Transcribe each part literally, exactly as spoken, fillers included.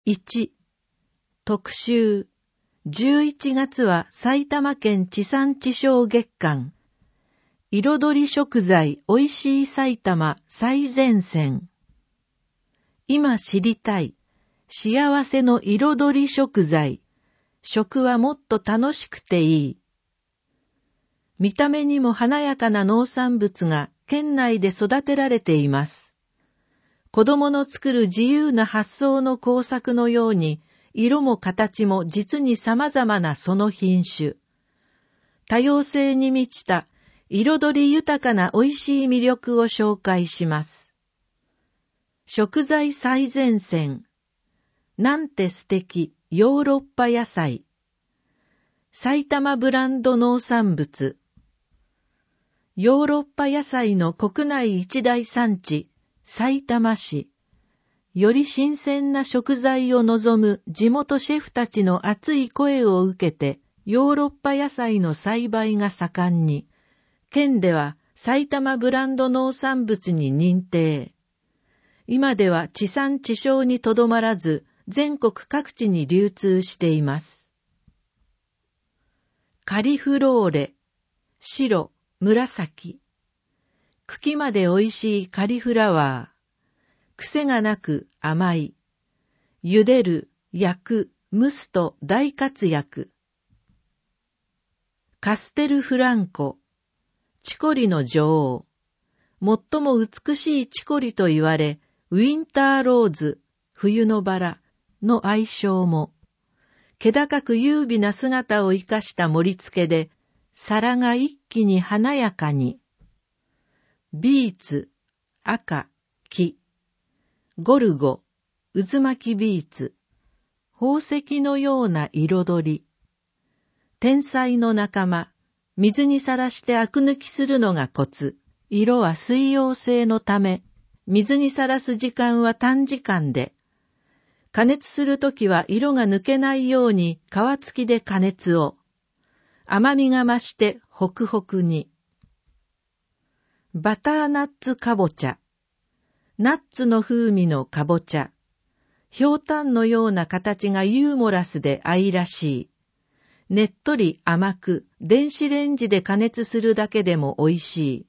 いち、特集。じゅういちがつは埼玉県地産地消月間。彩り食材おいしい埼玉最前線。今知りたい幸せの彩り食材。食はもっと楽しくていい。見た目にも華やかな農産物が県内で育てられています。子供の作る自由な発想の工作のように、色も形も実に様々なその品種。多様性に満ちた彩り豊かな美味しい魅力を紹介します。食材最前線。なんて素敵ヨーロッパ野菜。埼玉ブランド農産物。ヨーロッパ野菜の国内一大産地、埼玉市。より新鮮な食材を望む地元シェフたちの熱い声を受けて、ヨーロッパ野菜の栽培が盛んに、県では埼玉ブランド農産物に認定。今では地産地消にとどまらず、全国各地に流通しています。カリフローレ、白、紫。茎まで美味しいカリフラワー。癖がなく甘い。茹でる、焼く、蒸すと大活躍。カステルフランコ。チコリの女王。最も美しいチコリと言われ、ウィンターローズ、冬のバラの愛称も。気高く優美な姿を生かした盛り付けで、皿が一気に華やかに。ビーツ、赤、黄。ゴルゴ、渦巻きビーツ。宝石のような彩り。天才の仲間、水にさらしてアク抜きするのがコツ。色は水溶性のため、水にさらす時間は短時間で。加熱するときは色が抜けないように皮付きで加熱を。甘みが増してホクホクに。バターナッツかぼちゃ。ナッツの風味のかぼちゃ。ひょうたんのような形がユーモラスで愛らしい。ねっとり甘く、電子レンジで加熱するだけでも美味しい。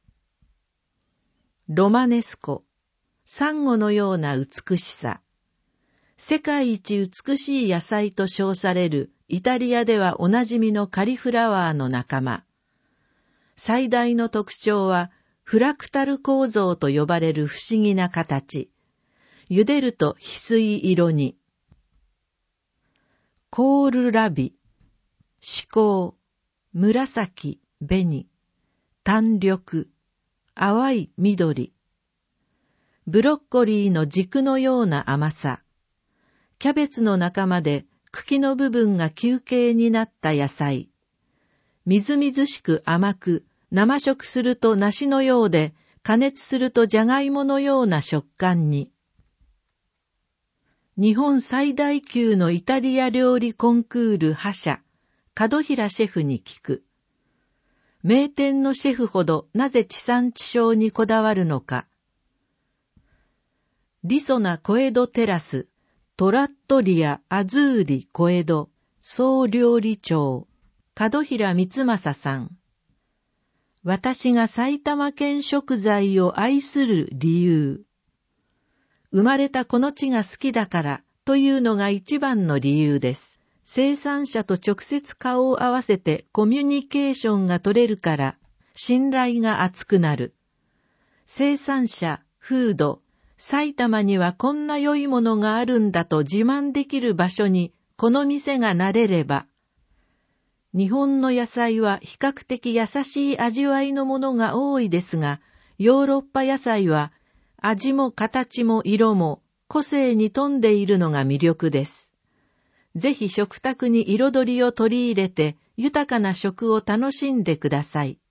ロマネスコ。サンゴのような美しさ。世界一美しい野菜と称されるイタリアではおなじみのカリフラワーの仲間。最大の特徴は、フラクタル構造と呼ばれる不思議な形。茹でると翡翠色に。コールラビ、紫紅、紫、紅、淡緑、淡い緑。ブロッコリーの軸のような甘さ。キャベツの仲間で茎の部分が球形になった野菜。みずみずしく甘く、生食すると梨のようで、加熱するとじゃがいものような食感に。日本最大級のイタリア料理コンクール覇者、門平シェフに聞く。名店のシェフほどなぜ地産地消にこだわるのか。リソナ小江戸テラス、トラットリアアズーリ小江戸、総料理長、門平光正さん。私が埼玉県食材を愛する理由。生まれたこの地が好きだからというのが一番の理由です。生産者と直接顔を合わせてコミュニケーションが取れるから信頼が厚くなる。生産者、風土、埼玉にはこんな良いものがあるんだと自慢できる場所にこの店がなれれば、日本の野菜は比較的優しい味わいのものが多いですが、ヨーロッパ野菜は味も形も色も個性に富んでいるのが魅力です。ぜひ食卓に彩りを取り入れて豊かな食を楽しんでください。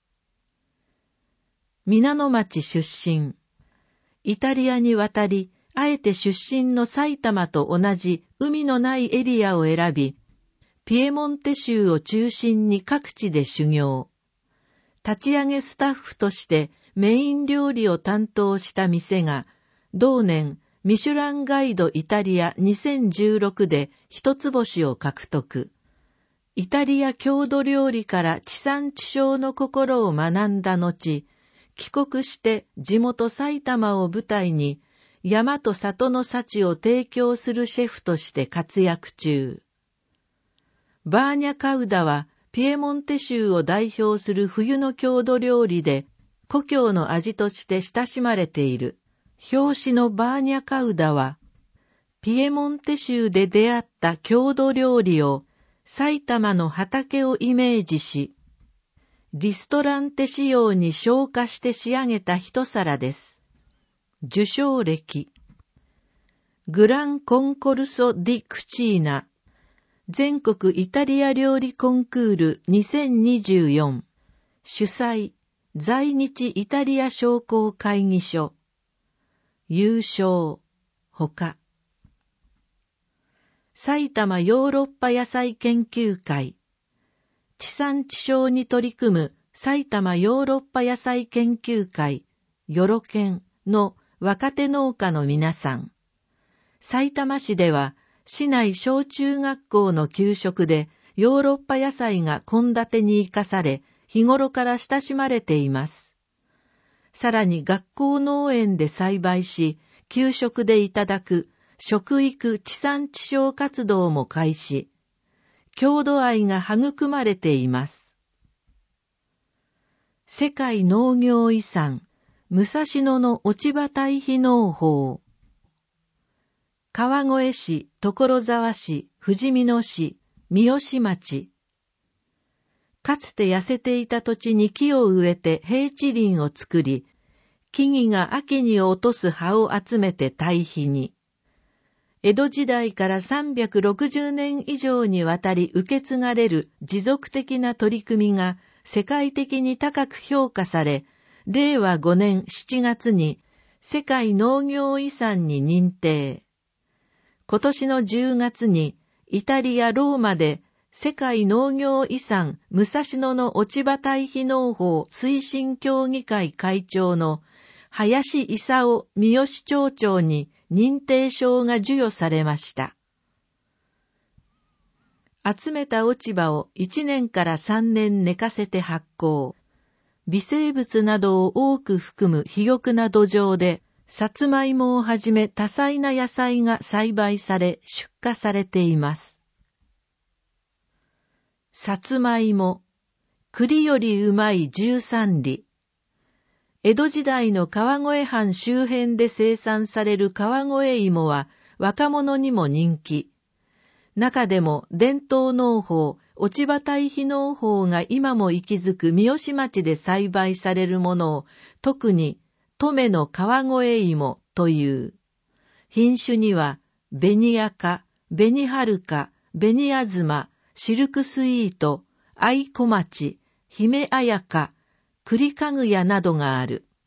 皆野町出身。イタリアに渡り、あえて出身の埼玉と同じ海のないエリアを選び、ピエモンテ州を中心に各地で修行。立ち上げスタッフとしてメイン料理を担当した店が、同年ミシュランガイドイタリアにせんじゅうろくで一つ星を獲得。イタリア郷土料理から地産地消の心を学んだ後、帰国して地元埼玉を舞台に山と里の幸を提供するシェフとして活躍中。バーニャカウダはピエモンテ州を代表する冬の郷土料理で故郷の味として親しまれている。表紙のバーニャカウダはピエモンテ州で出会った郷土料理を埼玉の畑をイメージし、リストランテ仕様に昇華して仕上げた一皿です。受賞歴。グランコンコルソ・ディ・クチーナ。全国イタリア料理コンクールにせんにじゅうよん。主催、在日イタリア商工会議所。優勝、ほか。埼玉ヨーロッパ野菜研究会。地産地消に取り組む埼玉ヨーロッパ野菜研究会、よろけんの若手農家の皆さん。埼玉市では、市内小中学校の給食でヨーロッパ野菜が献立に生かされ、日頃から親しまれています。さらに学校農園で栽培し、給食でいただく食育地産地消活動も開始。郷土愛が育まれています。世界農業遺産、武蔵野の落葉堆肥農法。川越市、所沢市、富士見野市、三好町。かつて痩せていた土地に木を植えて平地林を作り、木々が秋に落とす葉を集めて堆肥に。江戸時代からさんびゃくろくじゅうねん以上にわたり受け継がれる持続的な取り組みが世界的に高く評価され、れいわごねんしちがつに世界農業遺産に認定。今年のじゅうがつにイタリア・ローマで世界農業遺産武蔵野の落葉堆肥農法推進協議会会長の林勲三好町長に認定証が授与されました。集めた落ち葉をいちねんからさんねん寝かせて発酵。微生物などを多く含む肥沃な土壌で、さつまいもをはじめ多彩な野菜が栽培され出荷されています。さつまいも、栗よりうまいじゅうさんり。江戸時代の川越藩周辺で生産される川越芋は若者にも人気。中でも伝統農法、落葉堆肥農法が今も息づく三好町で栽培されるものを特に登米の川越芋という。品種には紅赤、紅はるか、紅あずま、シルクスイート、愛小町、姫綾香、栗かぐやなどがある。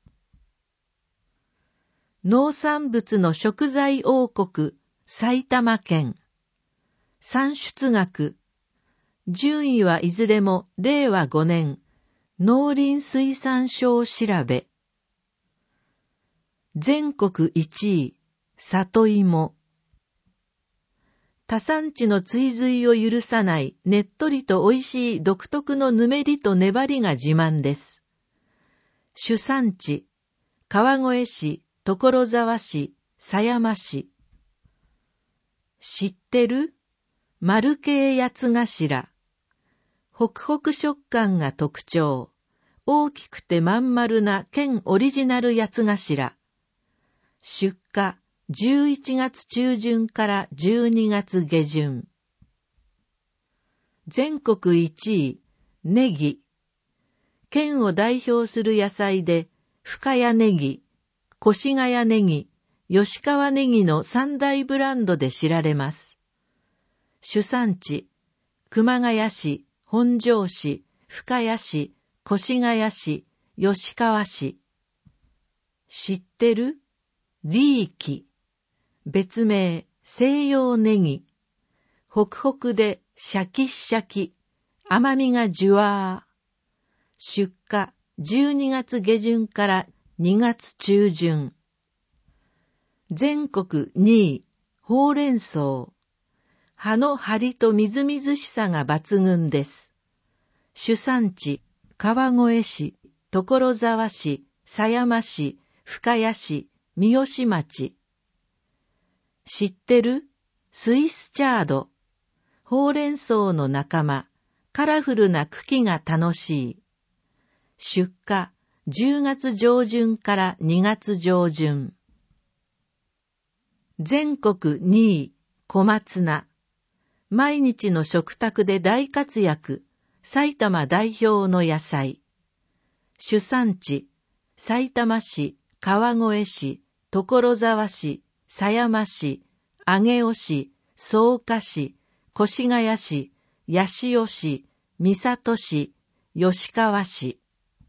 農産物の食材王国、埼玉県。産出額。順位はいずれもれいわごねん、農林水産省調べ。全国いちい、里芋。他産地の追随を許さないねっとりと美味しい独特のぬめりと粘りが自慢です。主産地、川越市、所沢市、狭山市。知ってる？丸系八つ頭。ホクホク食感が特徴。大きくてまん丸な県オリジナル八つ頭。出荷、じゅういちがつちゅうじゅんからじゅうにがつげじゅん。全国いちい、ネギ。県を代表する野菜で、深谷ネギ、越谷ネギ、吉川ネギの三大ブランドで知られます。主産地、熊谷市、本庄市、深谷市、越谷市、吉川市。知ってる？リーキ。別名、西洋ネギ。ホクホクでシャキシャキ。甘みがジュワー。出荷、じゅうにがつげじゅんからにがつちゅうじゅん。 全国にい、ほうれん草。葉の張りとみずみずしさが抜群です。主産地、川越市、所沢市、狭山市、深谷市、三好町。知ってる？スイスチャード。ほうれん草の仲間、カラフルな茎が楽しい。出荷、じゅうがつ上旬からにがつ上旬。全国にい、小松菜。毎日の食卓で大活躍、埼玉代表の野菜。主産地、さいたま市、川越市、所沢市、狭山市、上尾市、草加市、越谷市、八潮市、三郷市、吉川市。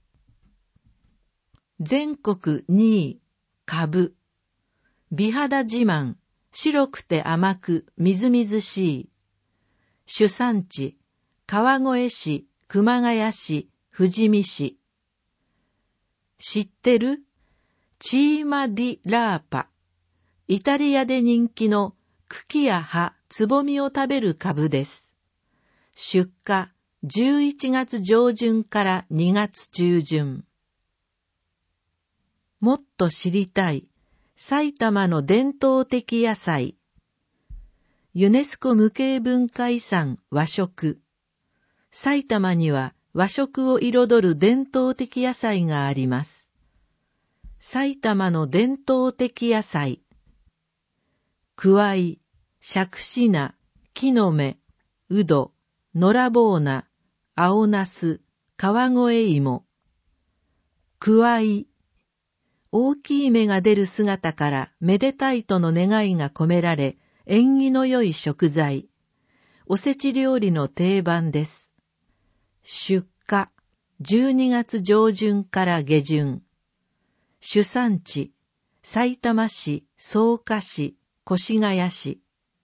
全国にい、かぶ。美肌自慢、白くて甘くみずみずしい。主産地、川越市、熊谷市、富士見市。知ってる？チーマディラーパ。イタリアで人気の茎や葉、つぼみを食べる株です。出荷、じゅういちがつ上旬からにがつ中旬。もっと知りたい、埼玉の伝統的野菜。ユネスコ無形文化遺産和食。埼玉には和食を彩る伝統的野菜があります。埼玉の伝統的野菜。くわい、しゃくし菜、木の芽、うど、のらぼう菜、青なす、川越芋。くわい。大きい芽が出る姿からめでたいとの願いが込められ、縁起の良い食材。おせち料理の定番です。出荷、じゅうにがつ上旬から下旬。主産地、さいたま市、草加市、越谷市。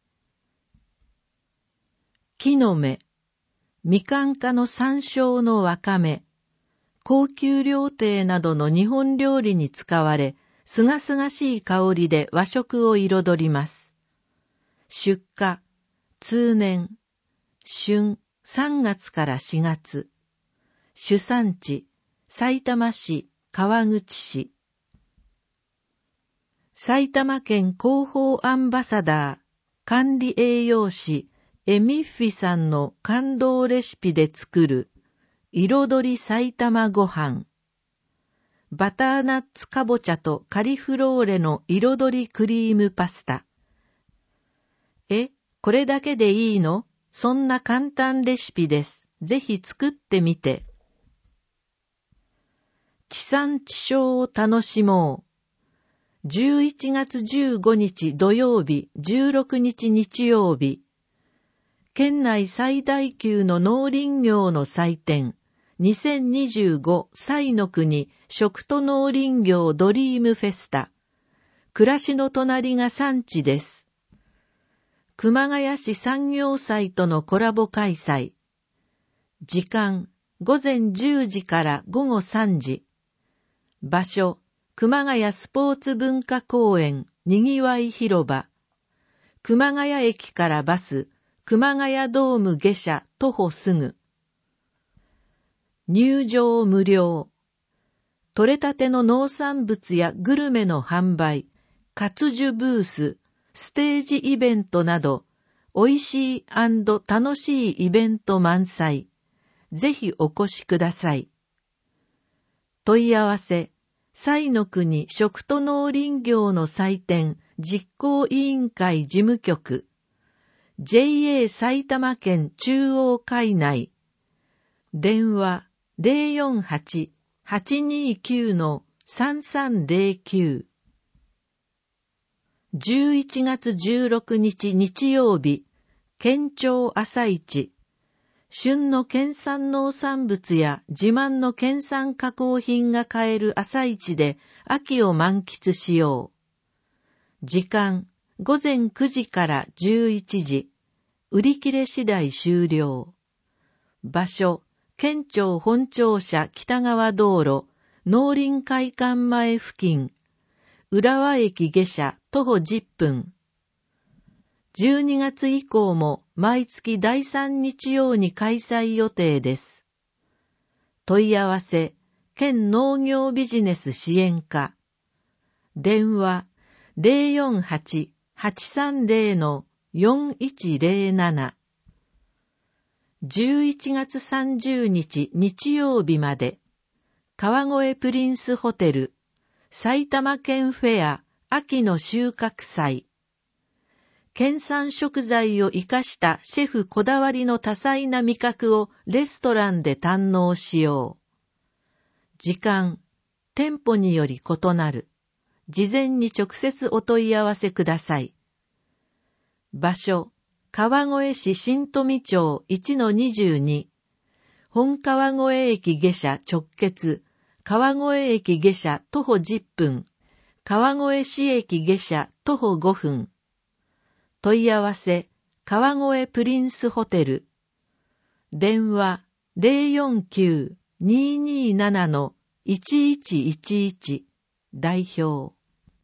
木の芽、みかん科の山椒のわかめ。高級料亭などの日本料理に使われ、すがすがしい香りで和食を彩ります。出荷、通年、春さんがつからしがつ。主産地、さいたま市、川口市。埼玉県広報アンバサダー、管理栄養士、エミッフィさんの感動レシピで作る、彩り埼玉ご飯。バターナッツかぼちゃとカリフローレの彩りクリームパスタ。え、これだけでいいの？そんな簡単レシピです。ぜひ作ってみて。地産地消を楽しもう。じゅういちがつじゅうごにち土曜日、じゅうろくにち日曜日。県内最大級の農林業の祭典、にせんにじゅうご彩の国食と農林業ドリームフェスタ。暮らしの隣が産地です。熊谷市産業祭とのコラボ開催。時間、ごぜんじゅうじからごごさんじ。場所、熊谷スポーツ文化公園にぎわい広場。熊谷駅からバス、熊谷ドーム下車徒歩すぐ。入場無料。取れたての農産物やグルメの販売、活樹ブース、ステージイベントなど、おいしい&楽しいイベント満載。ぜひお越しください。問い合わせ、彩の国食と農林業の祭典実行委員会事務局、ジェイエー 埼玉県中央会内、電話 ゼロよんはち はちにきゅう さんさんゼロきゅう。じゅういちがつじゅうろくにち日曜日、県庁朝市。旬の県産農産物や自慢の県産加工品が買える朝市で秋を満喫しよう。時間、ごぜんくじからじゅういちじ。売り切れ次第終了。場所、県庁本庁舎北側道路、農林会館前付近。浦和駅下車徒歩じゅっぷん。じゅうにがつ以降も毎月だいさん日曜に開催予定です。問い合わせ、県農業ビジネス支援課。電話 ゼロよんはち はちさんゼロ よんいちゼロなな。じゅういちがつさんじゅうにち日曜日まで、川越プリンスホテル、埼玉県フェア秋の収穫祭。県産食材を生かしたシェフこだわりの多彩な味覚をレストランで堪能しよう。時間、店舗により異なる。事前に直接お問い合わせください。場所、川越市新富町 いちのにじゅうに。本川越駅下車直結、川越駅下車徒歩じゅっぷん、川越市駅下車徒歩ごふん。問い合わせ、川越プリンスホテル。電話 ゼロよんきゅう にーにーなな いちいちいちいち。代表。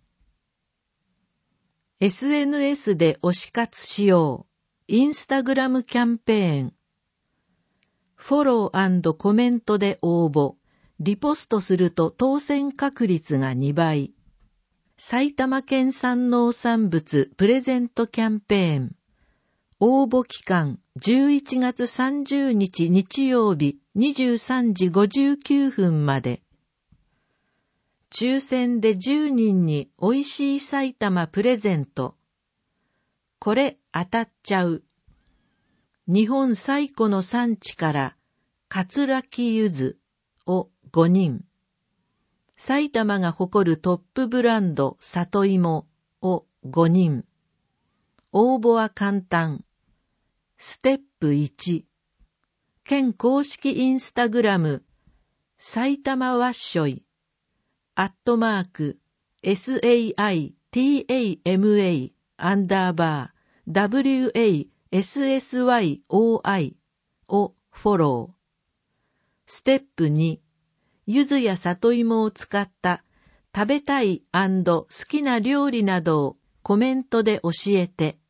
エスエヌエス で推し活しよう。インスタグラムキャンペーン。フォロー&コメントで応募。リポストすると当選確率がにばい。埼玉県産農産物プレゼントキャンペーン。応募期間じゅういちがつさんじゅうにち日曜日にじゅうさんじごじゅうきゅうふんまで。抽選でじゅうにんにおいしい埼玉プレゼント。これ当たっちゃう。日本最古の産地から桂木ゆずをごにん。埼玉が誇るトップブランド里芋をごにん。応募は簡単。ステップいち。県公式インスタグラム埼玉わっしょいアットマーク エスエーアイティーエーエムエー アンダーバー ダブリューエーエスエスワイオーアイ をフォロー。ステップに。柚子や里芋を使った食べたい&好きな料理などをコメントで教えて。